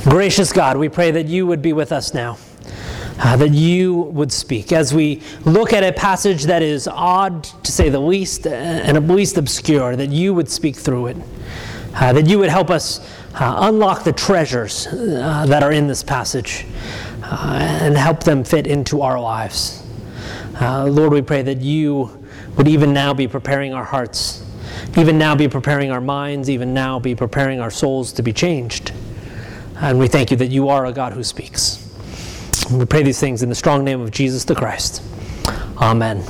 Gracious God, we pray that you would be with us now, that you would speak. As we look at a passage that is odd, to say the least, and at least obscure, that you would speak through it, that you would help us unlock the treasures that are in this passage and help them fit into our lives. Lord, we pray that you would even now be preparing our hearts, even now be preparing our minds, even now be preparing our souls to be changed. And we thank you that you are a God who speaks. And we pray these things in the strong name of Jesus the Christ. Amen.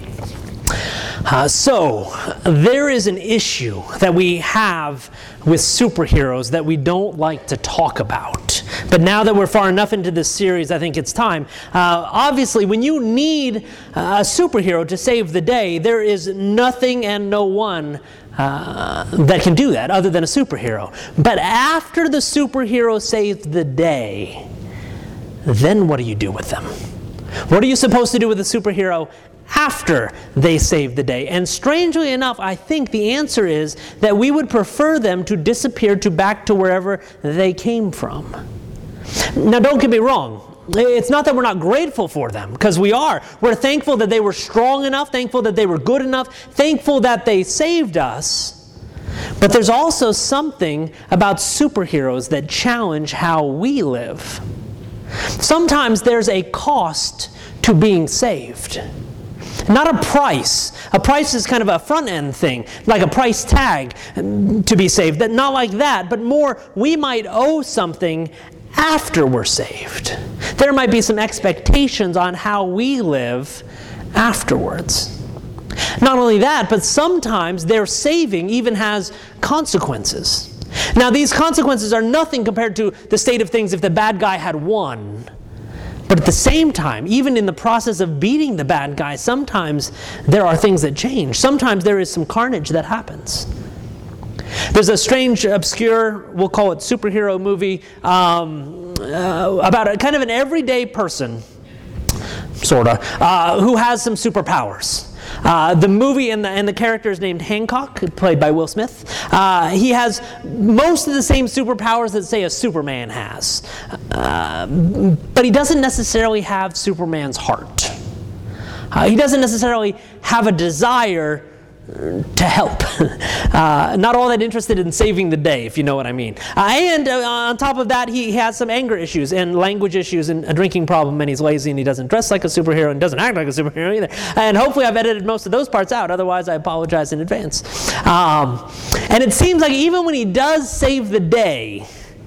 So, there is an issue that we have with superheroes that we don't like to talk about. But now that we're far enough into this series, I think it's time. Obviously, when you need a superhero to save the day, there is nothing and no one that can do that other than a superhero. But after the superhero saves the day, then what do you do with them? What are you supposed to do with a superhero after they save the day? And strangely enough, I think the answer is that we would prefer them to disappear back to wherever they came from. Now, don't get me wrong. It's not that we're not grateful for them, because we are. We're thankful that they were strong enough, thankful that they were good enough, thankful that they saved us. But there's also something about superheroes that challenge how we live. Sometimes there's a cost to being saved. Not a price. A price is kind of a front-end thing, like a price tag to be saved. Not like that, but more, we might owe something after we're saved. There might be some expectations on how we live afterwards. Not only that, but sometimes their saving even has consequences. Now, these consequences are nothing compared to the state of things if the bad guy had won. But at the same time, even in the process of beating the bad guy, sometimes there are things that change. Sometimes there is some carnage that happens. There's a strange, obscure, we'll call it superhero movie, about a kind of an everyday person, sort of, who has some superpowers. The movie and the character is named Hancock, played by Will Smith. He has most of the same superpowers that, say, a Superman has. But he doesn't necessarily have Superman's heart. He doesn't necessarily have a desire to help. Not all that interested in saving the day, if you know what I mean. And on top of that, he has some anger issues and language issues and a drinking problem, and he's lazy and he doesn't dress like a superhero and doesn't act like a superhero either. And hopefully I've edited most of those parts out, otherwise I apologize in advance. And it seems like even when he does save the day,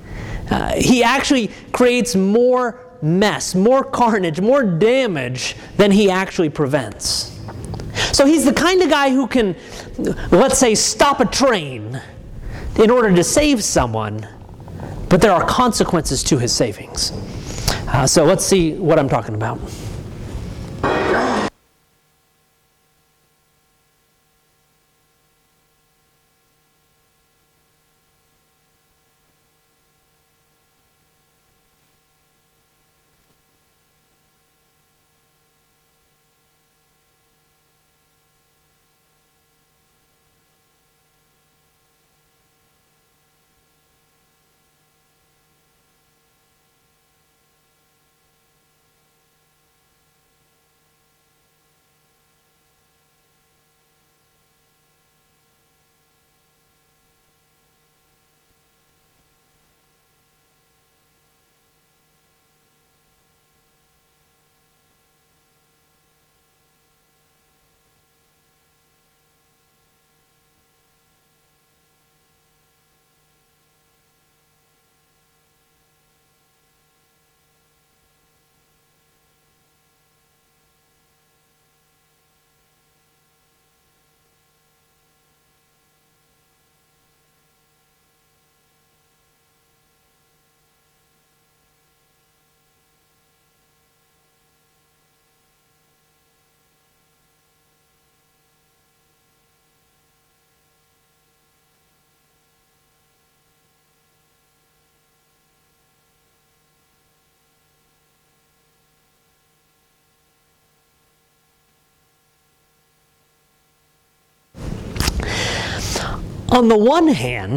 he actually creates more mess, more carnage, more damage than he actually prevents. So he's the kind of guy who can, let's say, stop a train in order to save someone, but there are consequences to his savings. So let's see what I'm talking about. On the one hand,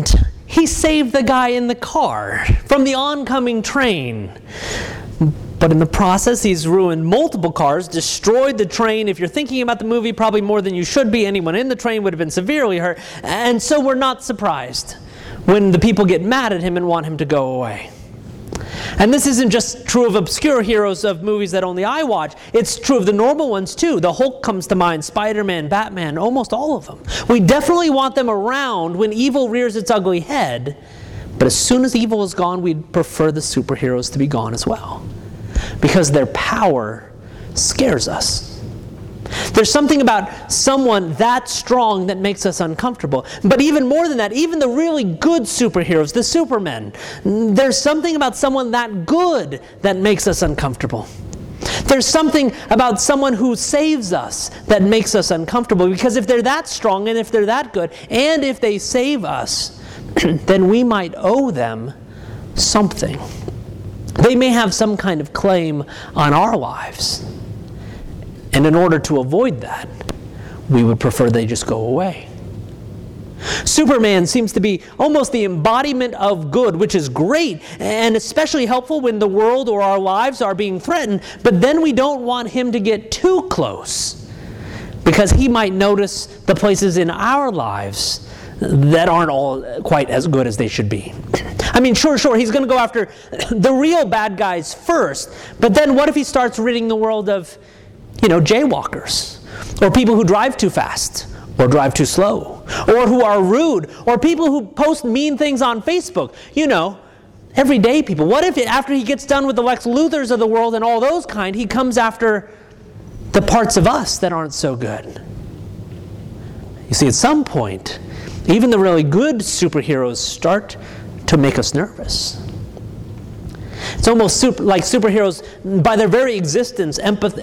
he saved the guy in the car from the oncoming train. But in the process, he's ruined multiple cars, destroyed the train. If you're thinking about the movie, probably more than you should be. Anyone in the train would have been severely hurt. And so we're not surprised when the people get mad at him and want him to go away. And this isn't just true of obscure heroes of movies that only I watch. It's true of the normal ones too. The Hulk comes to mind, Spider-Man, Batman, almost all of them. We definitely want them around when evil rears its ugly head. But as soon as evil is gone, we'd prefer the superheroes to be gone as well. Because their power scares us. There's something about someone that strong that makes us uncomfortable. But even more than that, even the really good superheroes, the Supermen, there's something about someone that good that makes us uncomfortable. There's something about someone who saves us that makes us uncomfortable. Because if they're that strong and if they're that good, and if they save us, then we might owe them something. They may have some kind of claim on our lives. And in order to avoid that, we would prefer they just go away. Superman seems to be almost the embodiment of good, which is great and especially helpful when the world or our lives are being threatened. But then we don't want him to get too close, because he might notice the places in our lives that aren't all quite as good as they should be. I mean, sure, he's going to go after the real bad guys first, but then what if he starts ridding the world of, jaywalkers, or people who drive too fast, or drive too slow, or who are rude, or people who post mean things on Facebook, everyday people. What if after he gets done with the Lex Luthors of the world and all those kind, he comes after the parts of us that aren't so good? You see, at some point, even the really good superheroes start to make us nervous. It's almost like superheroes, by their very existence,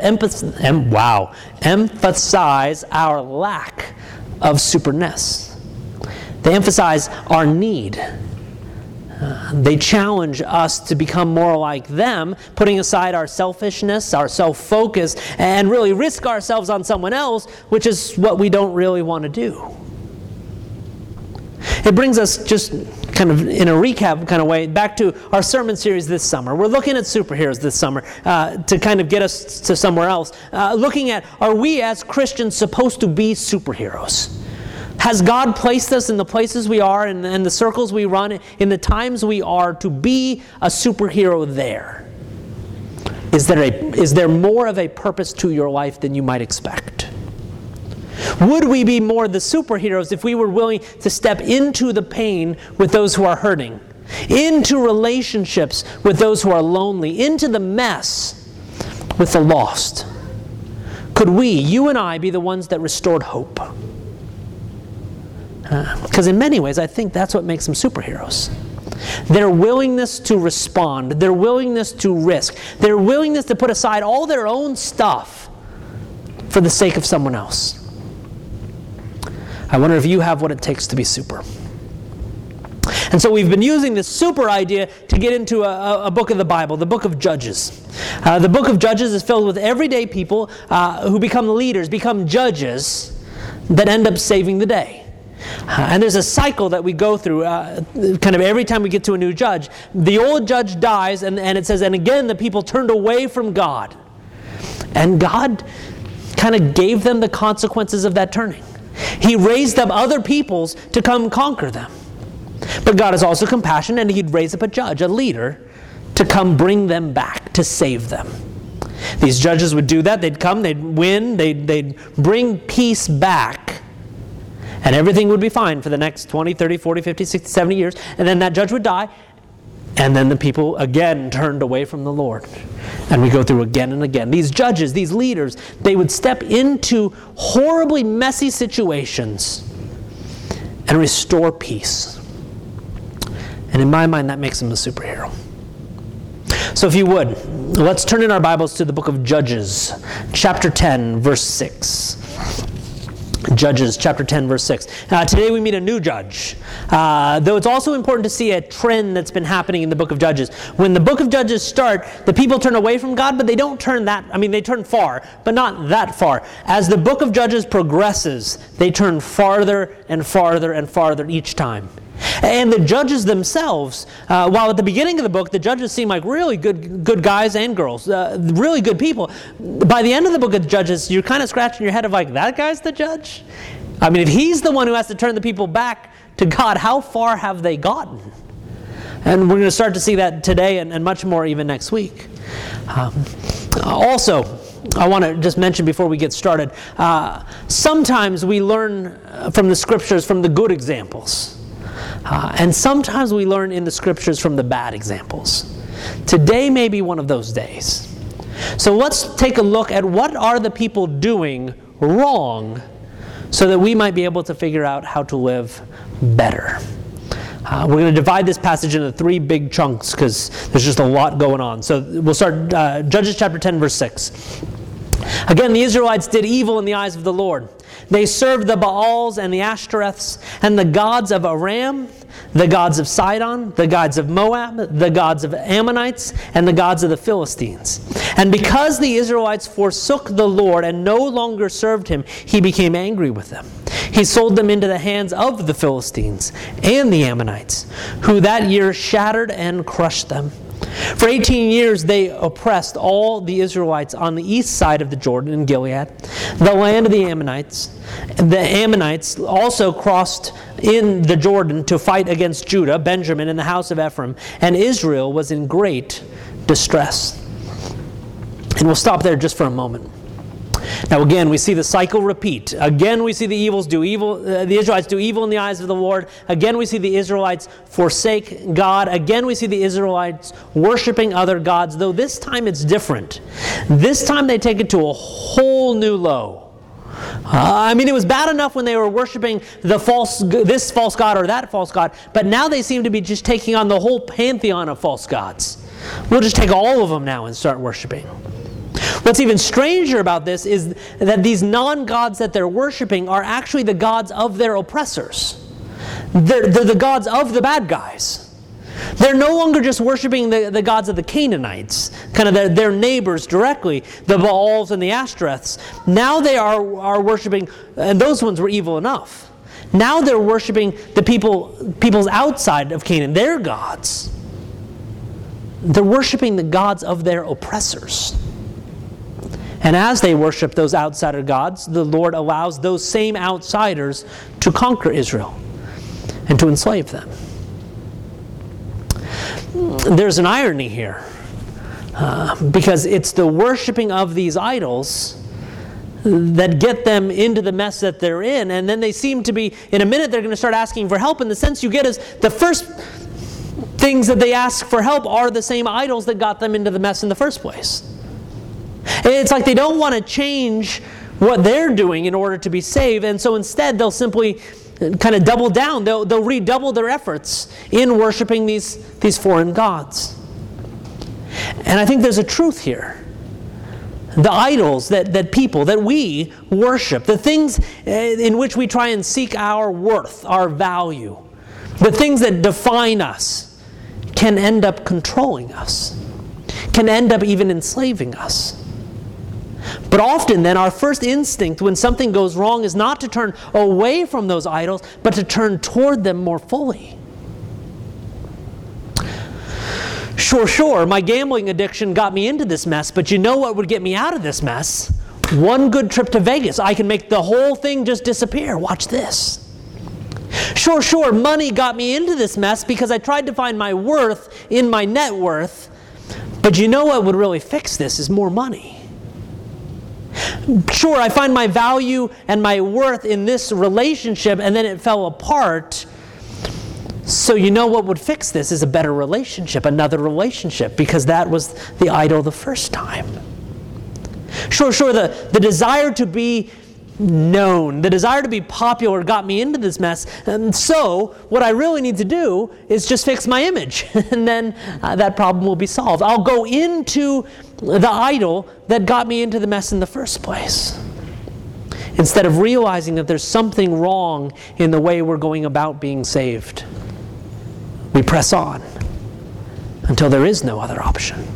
emphasize our lack of superness. They emphasize our need. They challenge us to become more like them, putting aside our selfishness, our self-focus, and really risk ourselves on someone else, which is what we don't really want to do. It brings us, just kind of in a recap kind of way, back to our sermon series this summer. We're looking at superheroes this summer to kind of get us to somewhere else. Looking at, are we as Christians supposed to be superheroes? Has God placed us in the places we are and the circles we run, in the times we are, to be a superhero there? Is there more of a purpose to your life than you might expect? Would we be more the superheroes if we were willing to step into the pain with those who are hurting, into relationships with those who are lonely, into the mess with the lost? Could we, you and I, be the ones that restored hope? Because in many ways, I think that's what makes them superheroes. Their willingness to respond, their willingness to risk, their willingness to put aside all their own stuff for the sake of someone else. I wonder if you have what it takes to be super. And so we've been using this super idea to get into a book of the Bible, the book of Judges. The book of Judges is filled with everyday people who become leaders, become judges that end up saving the day. And there's a cycle that we go through kind of every time we get to a new judge. The old judge dies, and it says, and again the people turned away from God. And God kind of gave them the consequences of that turning. He raised up other peoples to come conquer them. But God is also compassionate, and He'd raise up a judge, a leader, to come bring them back, to save them. These judges would do that. They'd come, they'd win, they'd bring peace back, and everything would be fine for the next 20, 30, 40, 50, 60, 70 years. And then that judge would die, and then the people again turned away from the Lord. And we go through again and again. These judges, these leaders, they would step into horribly messy situations and restore peace. And in my mind, that makes them a superhero. So if you would, let's turn in our Bibles to the book of Judges, chapter 10, verse 6. Judges chapter 10, verse 6. Today we meet a new judge. Though it's also important to see a trend that's been happening in the book of Judges. When the book of Judges start, the people turn away from God, but they don't turn they turn far, but not that far. As the book of Judges progresses, they turn farther and farther and farther each time. And the judges themselves, while at the beginning of the book, the judges seem like really good guys and girls, really good people. By the end of the book of Judges, you're kind of scratching your head of like, that guy's the judge? I mean, if he's the one who has to turn the people back to God, how far have they gotten? And we're going to start to see that today and much more even next week. Also, I want to just mention before we get started, sometimes we learn from the Scriptures from the good examples. And sometimes we learn in the Scriptures from the bad examples. Today may be one of those days. So let's take a look at what are the people doing wrong so that we might be able to figure out how to live better. We're going to divide this passage into 3 big chunks because there's just a lot going on. So we'll start Judges chapter 10, verse 6. Again, the Israelites did evil in the eyes of the Lord. They served the Baals and the Ashtoreths and the gods of Aram, the gods of Sidon, the gods of Moab, the gods of Ammonites, and the gods of the Philistines. And because the Israelites forsook the Lord and no longer served him, he became angry with them. He sold them into the hands of the Philistines and the Ammonites, who that year shattered and crushed them. For 18 years they oppressed all the Israelites on the east side of the Jordan in Gilead, the land of the Ammonites. The Ammonites also crossed in the Jordan to fight against Judah, Benjamin, and the house of Ephraim, and Israel was in great distress. And we'll stop there just for a moment. Now again, we see the cycle repeat. Again, we see the Israelites do evil in the eyes of the Lord. Again, we see the Israelites forsake God. Again, we see the Israelites worshiping other gods, though this time it's different. This time they take it to a whole new low. It was bad enough when they were worshiping this false god or that false god, but now they seem to be just taking on the whole pantheon of false gods. We'll just take all of them now and start worshiping. What's even stranger about this is that these non-gods that they're worshiping are actually the gods of their oppressors. They're the gods of the bad guys. They're no longer just worshiping the gods of the Canaanites, kind of their neighbors directly, the Baals and the Ashtoreths. Now they are worshiping, and those ones were evil enough. Now they're worshiping the peoples outside of Canaan, their gods. They're worshiping the gods of their oppressors. And as they worship those outsider gods, the Lord allows those same outsiders to conquer Israel and to enslave them. There's an irony here, because it's the worshiping of these idols that get them into the mess that they're in, and then they seem to be, in a minute they're going to start asking for help, and the sense you get is the first things that they ask for help are the same idols that got them into the mess in the first place. It's like they don't want to change what they're doing in order to be saved, and so instead they'll simply kind of double down. They'll redouble their efforts in worshiping these foreign gods. And I think there's a truth here. The idols that we worship, the things in which we try and seek our worth, our value, the things that define us, can end up controlling us, can end up even enslaving us. But often then our first instinct when something goes wrong is not to turn away from those idols, but to turn toward them more fully. Sure, my gambling addiction got me into this mess, but you know what would get me out of this mess? One good trip to Vegas. I can make the whole thing just disappear. Watch this. Sure, money got me into this mess because I tried to find my worth in my net worth, but you know what would really fix this is more money. Sure, I find my value and my worth in this relationship, and then it fell apart. So you know what would fix this is a better relationship, another relationship, because that was the idol the first time. Sure, the desire to be known, the desire to be popular got me into this mess, and so what I really need to do is just fix my image, and then that problem will be solved. I'll go into the idol that got me into the mess in the first place, instead of realizing that there's something wrong in the way we're going about being saved. We press on until there is no other option.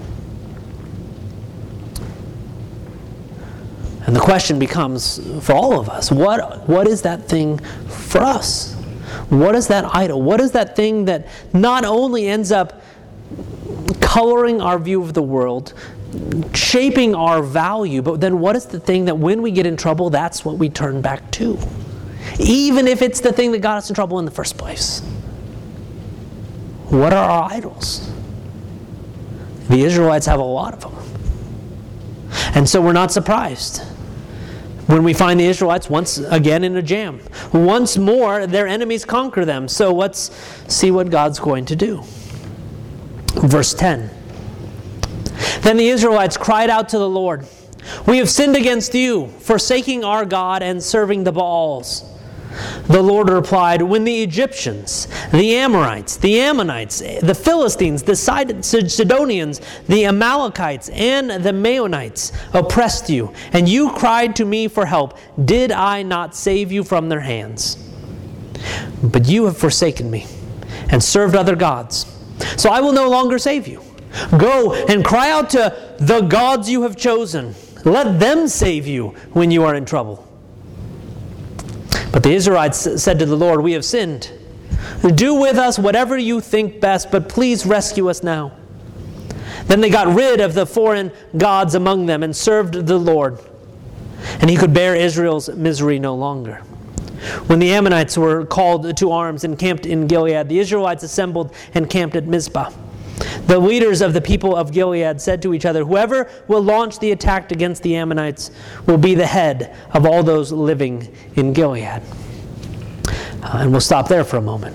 And the question becomes, for all of us, what is that thing for us? What is that idol? What is that thing that not only ends up coloring our view of the world, shaping our value, but then what is the thing that when we get in trouble, that's what we turn back to? Even if it's the thing that got us in trouble in the first place. What are our idols? The Israelites have a lot of them. And so we're not surprised when we find the Israelites once again in a jam. Once more, their enemies conquer them. So let's see what God's going to do. Verse 10. Then the Israelites cried out to the Lord, "We have sinned against you, forsaking our God and serving the Baals." The Lord replied, "When the Egyptians, the Amorites, the Ammonites, the Philistines, the Sidonians, the Amalekites, and the Maonites oppressed you, and you cried to me for help, did I not save you from their hands? But you have forsaken me and served other gods, so I will no longer save you. Go and cry out to the gods you have chosen. Let them save you when you are in trouble." But the Israelites said to the Lord, "We have sinned. Do with us whatever you think best, but please rescue us now." Then they got rid of the foreign gods among them and served the Lord. And he could bear Israel's misery no longer. When the Ammonites were called to arms and camped in Gilead, the Israelites assembled and camped at Mizpah. The leaders of the people of Gilead said to each other, "Whoever will launch the attack against the Ammonites will be the head of all those living in Gilead." And we'll stop there for a moment.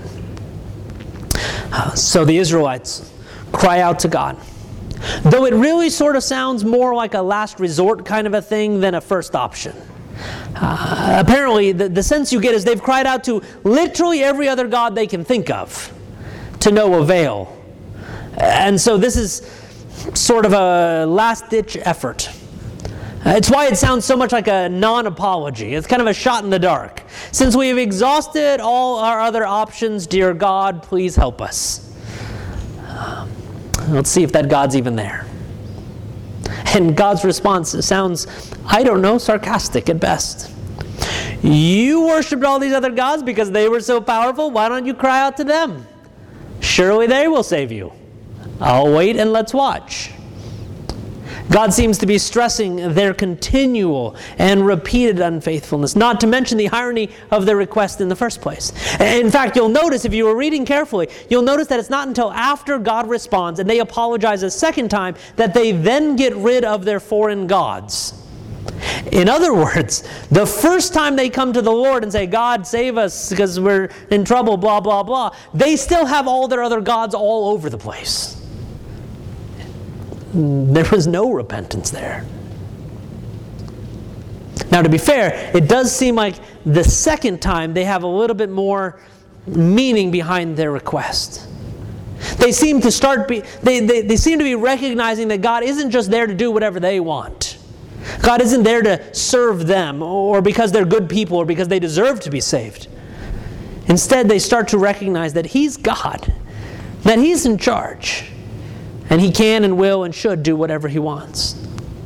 So the Israelites cry out to God. Though it really sort of sounds more like a last resort kind of a thing than a first option. Apparently, the sense you get is they've cried out to literally every other god they can think of, to no avail. And so this is sort of a last-ditch effort. It's why it sounds so much like a non-apology. It's kind of a shot in the dark. Since we have exhausted all our other options, dear God, please help us. Let's see if that God's even there. And God's response sounds, I don't know, sarcastic at best. You worshipped all these other gods because they were so powerful. Why don't you cry out to them? Surely they will save you. I'll wait and let's watch. God seems to be stressing their continual and repeated unfaithfulness, not to mention the irony of their request in the first place. In fact, you'll notice, if you were reading carefully, you'll notice that it's not until after God responds and they apologize a second time that they then get rid of their foreign gods. In other words, the first time they come to the Lord and say, God, save us because we're in trouble, blah, blah, blah, they still have all their other gods all over the place. There was no repentance there. Now, to be fair, it does seem like the second time they have a little bit more meaning behind their request. They seem to they seem to be recognizing that God isn't just there to do whatever they want. God isn't there to serve them, or because they're good people, or because they deserve to be saved. Instead, they start to recognize that He's God, that He's in charge, and He can and will and should do whatever He wants.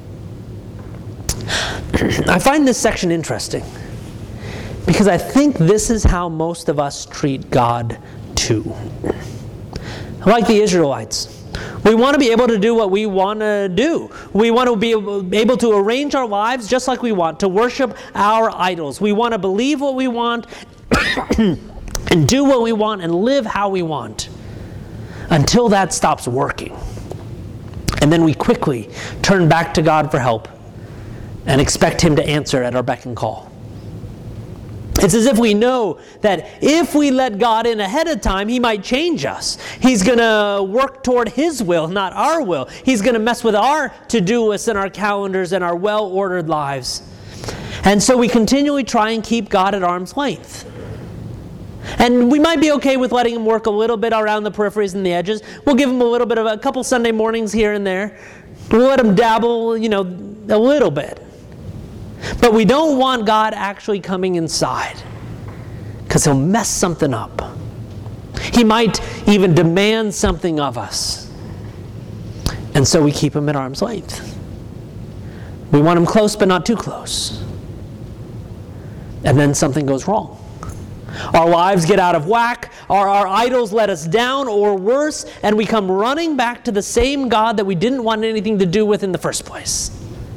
I find this section interesting because I think this is how most of us treat God too. Like the Israelites. We want to be able to do what we want to do. We want to be able to arrange our lives just like we want, to worship our idols. We want to believe what we want and do what we want and live how we want until that stops working. And then we quickly turn back to God for help and expect Him to answer at our beck and call. It's as if we know that if we let God in ahead of time, He might change us. He's going to work toward His will, not our will. He's going to mess with our to-do lists and our calendars and our well-ordered lives. And so we continually try and keep God at arm's length. And we might be okay with letting Him work a little bit around the peripheries and the edges. We'll give Him a little bit of a couple Sunday mornings here and there. We'll let Him dabble, a little bit. But we don't want God actually coming inside, because He'll mess something up. He might even demand something of us. And so we keep Him at arm's length. We want Him close, but not too close. And then something goes wrong. Our lives get out of whack, our idols let us down, or worse, and we come running back to the same God that we didn't want anything to do with in the first place.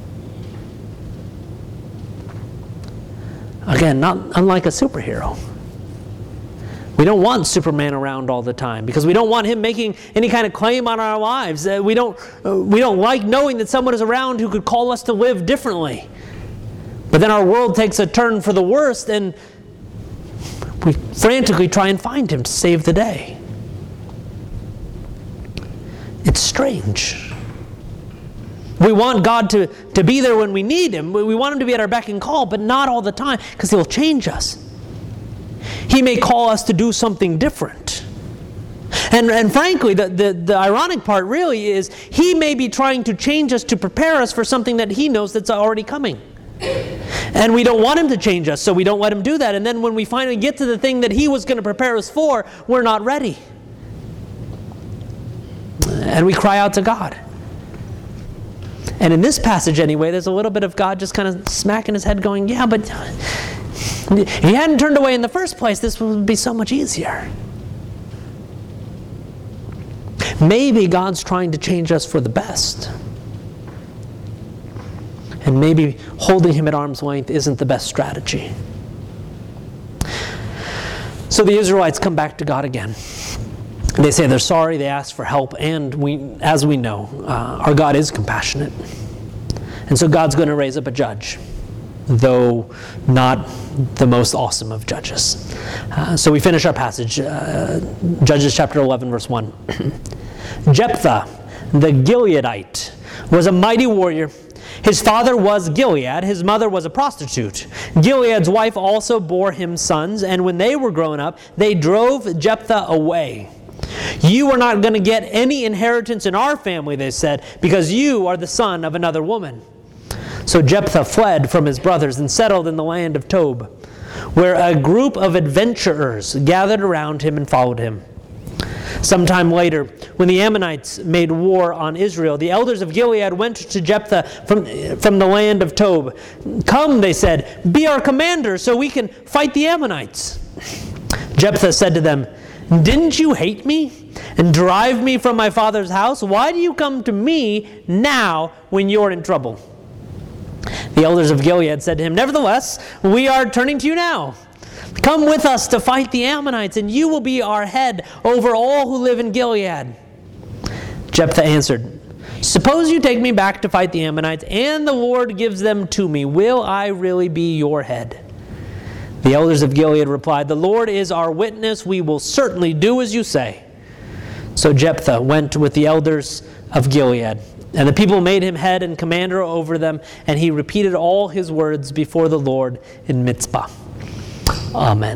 Again, not unlike a superhero. We don't want Superman around all the time because we don't want him making any kind of claim on our lives. We don't like knowing that someone is around who could call us to live differently. But then our world takes a turn for the worst, and we frantically try and find him to save the day. It's strange. We want God to be there when we need him. We want him to be at our beck and call, but not all the time, because he'll change us. He may call us to do something different. And frankly, the ironic part really is he may be trying to change us to prepare us for something that he knows that's already coming. And we don't want him to change us, so we don't let him do that. And then when we finally get to the thing that he was going to prepare us for, we're not ready. And we cry out to God. And in this passage anyway, there's a little bit of God just kind of smacking his head going, yeah, but if he hadn't turned away in the first place, this would be so much easier. Maybe God's trying to change us for the best. And maybe holding him at arm's length isn't the best strategy. So the Israelites come back to God again. They say they're sorry, they ask for help, and as we know, our God is compassionate. And so God's going to raise up a judge, though not the most awesome of judges. So we finish our passage, Judges chapter 11, verse 1. Jephthah, the Gileadite, was a mighty warrior. His father was Gilead, his mother was a prostitute. Gilead's wife also bore him sons, and when they were grown up, they drove Jephthah away. You are not going to get any inheritance in our family, they said, because you are the son of another woman. So Jephthah fled from his brothers and settled in the land of Tob, where a group of adventurers gathered around him and followed him. Sometime later, when the Ammonites made war on Israel, the elders of Gilead went to Jephthah from the land of Tob. Come, they said, be our commander so we can fight the Ammonites. Jephthah said to them, didn't you hate me and drive me from my father's house? Why do you come to me now when you're in trouble? The elders of Gilead said to him, nevertheless, we are turning to you now. Come with us to fight the Ammonites, and you will be our head over all who live in Gilead. Jephthah answered, suppose you take me back to fight the Ammonites, and the Lord gives them to me. Will I really be your head? The elders of Gilead replied, the Lord is our witness. We will certainly do as you say. So Jephthah went with the elders of Gilead, and the people made him head and commander over them, and he repeated all his words before the Lord in Mizpah. Amen.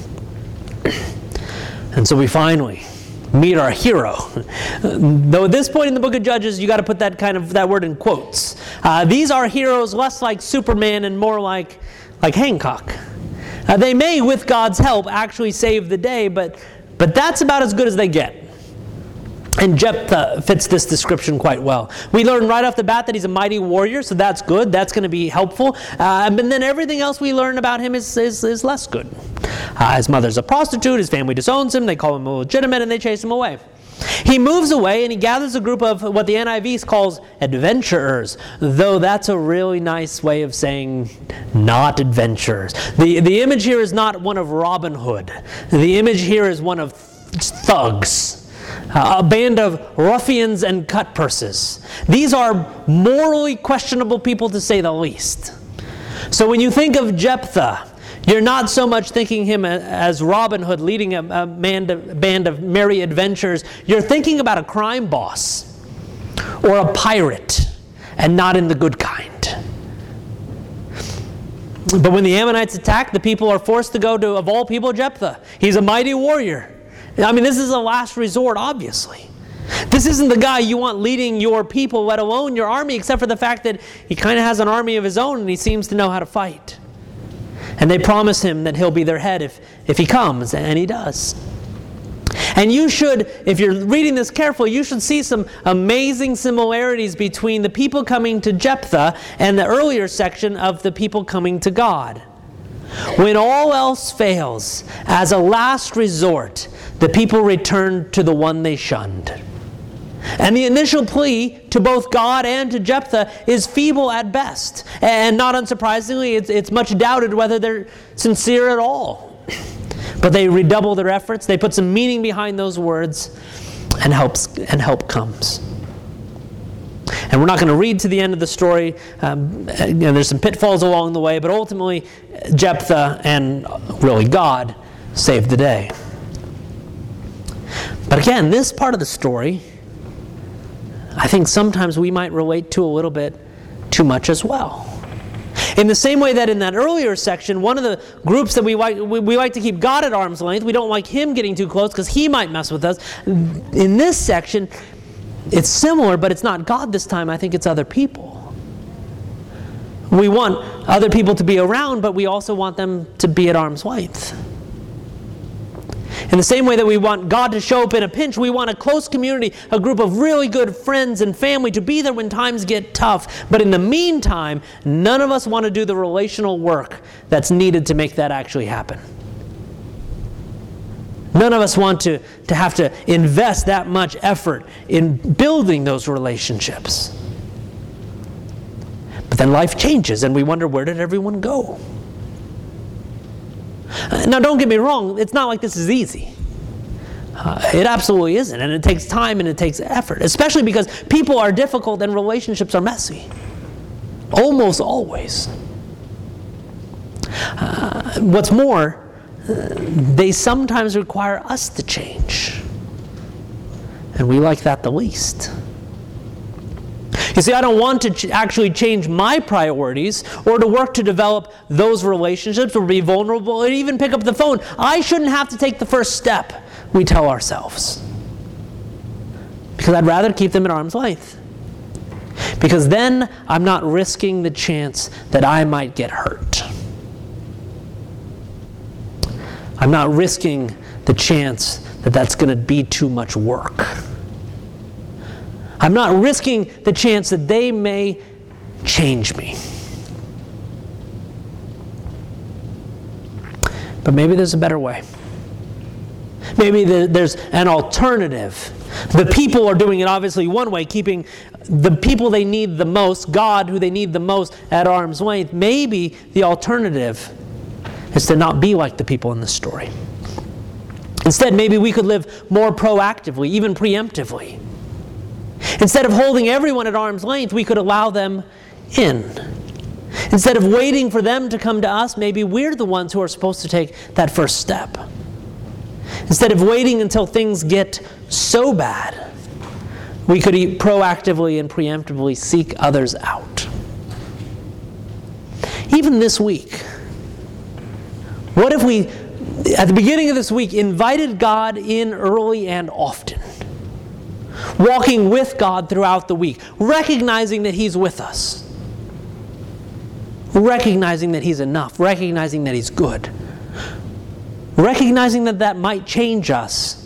And so we finally meet our hero. Though at this point in the book of Judges, you got to put that word in quotes. These are heroes less like Superman and more like Hancock. They may, with God's help, actually save the day, but that's about as good as they get. And Jephthah fits this description quite well. We learn right off the bat that he's a mighty warrior, so that's good. That's going to be helpful. And then everything else we learn about him is less good. His mother's a prostitute, his family disowns him, they call him illegitimate, and they chase him away. He moves away and he gathers a group of what the NIV calls adventurers, though that's a really nice way of saying not adventurers. The image here is not one of Robin Hood. The image here is one of thugs. A band of ruffians and cutpurses. These are morally questionable people, to say the least. So when you think of Jephthah, you're not so much thinking him as Robin Hood leading a band of merry adventurers. You're thinking about a crime boss or a pirate, and not in the good kind. But when the Ammonites attack, the people are forced to go to, of all people, Jephthah. He's a mighty warrior. I mean, this is a last resort, obviously. This isn't the guy you want leading your people, let alone your army, except for the fact that he kind of has an army of his own and he seems to know how to fight. And they promise him that he'll be their head if he comes, and he does. And you should, if you're reading this carefully, you should see some amazing similarities between the people coming to Jephthah and the earlier section of the people coming to God. When all else fails, as a last resort, the people return to the one they shunned. And the initial plea to both God and to Jephthah is feeble at best. And not unsurprisingly, it's much doubted whether they're sincere at all. But they redouble their efforts, they put some meaning behind those words, and help comes. And we're not going to read to the end of the story. There's some pitfalls along the way, but ultimately Jephthah and really God saved the day. But again, this part of the story, I think sometimes we might relate to a little bit too much as well. In the same way that in that earlier section, one of the groups that we like to keep God at arm's length, we don't like Him getting too close because He might mess with us. In this section, it's similar, but it's not God this time. I think it's other people. We want other people to be around, but we also want them to be at arm's length. In the same way that we want God to show up in a pinch, we want a close community, a group of really good friends and family to be there when times get tough. But in the meantime, none of us want to do the relational work that's needed to make that actually happen. None of us want to have to invest that much effort in building those relationships. But then life changes and we wonder, where did everyone go? Now, don't get me wrong, it's not like this is easy. It absolutely isn't, and it takes time and it takes effort, especially because people are difficult and relationships are messy. Almost always. What's more, they sometimes require us to change. And we like that the least. You see, I don't want to actually change my priorities or to work to develop those relationships or be vulnerable or even pick up the phone. I shouldn't have to take the first step, we tell ourselves. Because I'd rather keep them at arm's length. Because then I'm not risking the chance that I might get hurt. I'm not risking the chance that that's going to be too much work. I'm not risking the chance that they may change me. But maybe there's a better way. Maybe there's an alternative. The people are doing it obviously one way, keeping the people they need the most, God who they need the most, at arm's length. Maybe the alternative is to not be like the people in this story. Instead, maybe we could live more proactively, even preemptively. Instead of holding everyone at arm's length, we could allow them in. Instead of waiting for them to come to us, maybe we're the ones who are supposed to take that first step. Instead of waiting until things get so bad, we could proactively and preemptively seek others out. Even this week, what if we, at the beginning of this week, invited God in early and often? Walking with God throughout the week, recognizing that He's with us, recognizing that He's enough, recognizing that He's good, recognizing that that might change us,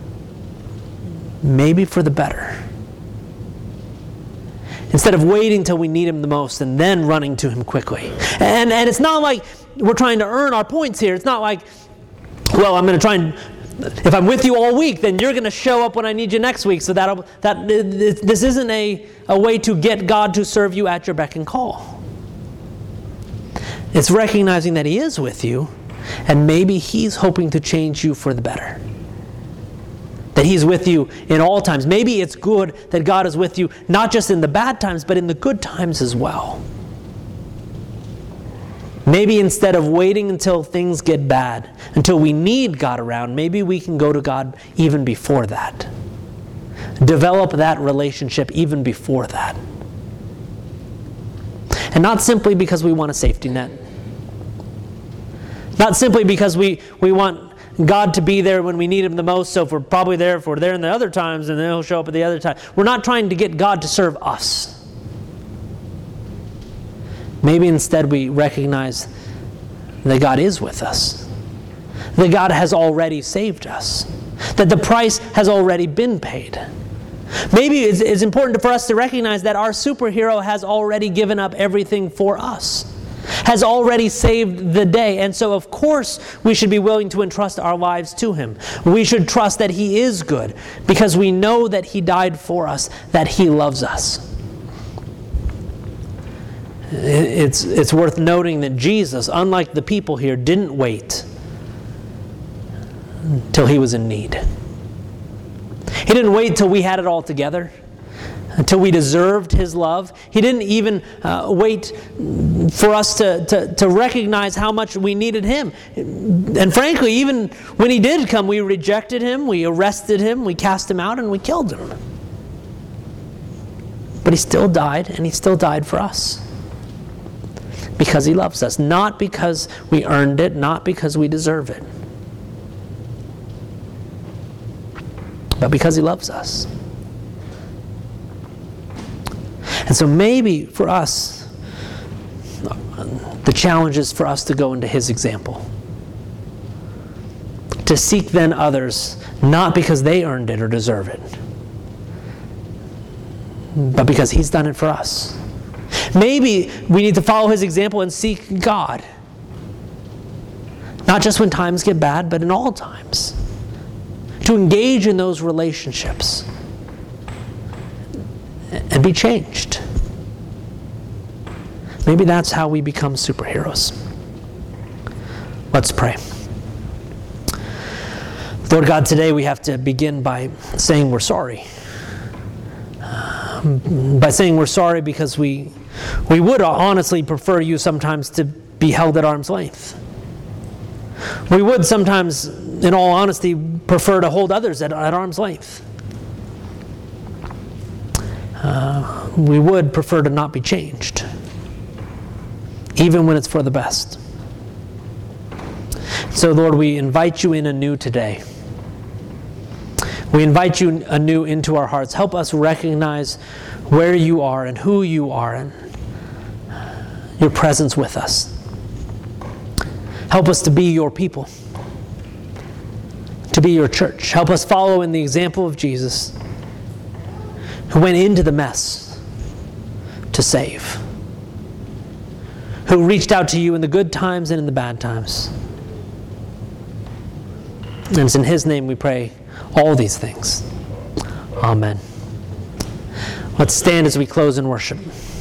maybe for the better. Instead of waiting till we need Him the most and then running to Him quickly. And it's not like we're trying to earn our points here. It's not like, well, I'm going to try and, if I'm with you all week, then you're going to show up when I need you next week. So this isn't a way to get God to serve you at your beck and call. It's recognizing that He is with you, and maybe He's hoping to change you for the better. That He's with you in all times. Maybe it's good that God is with you, not just in the bad times, but in the good times as well. Maybe instead of waiting until things get bad, until we need God around, maybe we can go to God even before that. Develop that relationship even before that. And not simply because we want a safety net. Not simply because we want God to be there when we need Him the most, so if we're probably there, if we're there in the other times, and then He'll show up at the other time. We're not trying to get God to serve us. Maybe instead we recognize that God is with us. That God has already saved us. That the price has already been paid. Maybe it's important for us to recognize that our superhero has already given up everything for us. has already saved the day. And so, of course, we should be willing to entrust our lives to Him. We should trust that He is good because we know that He died for us, that He loves us. It's worth noting that Jesus, unlike the people here, didn't wait till He was in need. He didn't wait till we had it all together, until we deserved His love. He didn't even wait for us to recognize how much we needed Him. And frankly, even when He did come, we rejected Him, we arrested Him, we cast Him out, and we killed Him. But He still died, and He still died for us. Because He loves us. Not because we earned it, not because we deserve it. But because He loves us. And so maybe for us, the challenge is for us to go into His example. To seek then others, not because they earned it or deserve it, but because He's done it for us. Maybe we need to follow His example and seek God. Not just when times get bad, but in all times. To engage in those relationships and be changed. Maybe that's how we become superheroes. Let's pray. Lord God, today we have to begin by saying we're sorry. By saying we're sorry because we would honestly prefer you sometimes to be held at arm's length. We would sometimes, in all honesty, prefer to hold others at arm's length. We would prefer to not be changed, even when it's for the best. So, Lord, we invite you in anew today. We invite you anew into our hearts. Help us recognize where you are and who you are and your presence with us. Help us to be your people, to be your church. Help us follow in the example of Jesus, who went into the mess to save, who reached out to you in the good times and in the bad times. And it's in His name we pray all these things. Amen. Let's stand as we close in worship.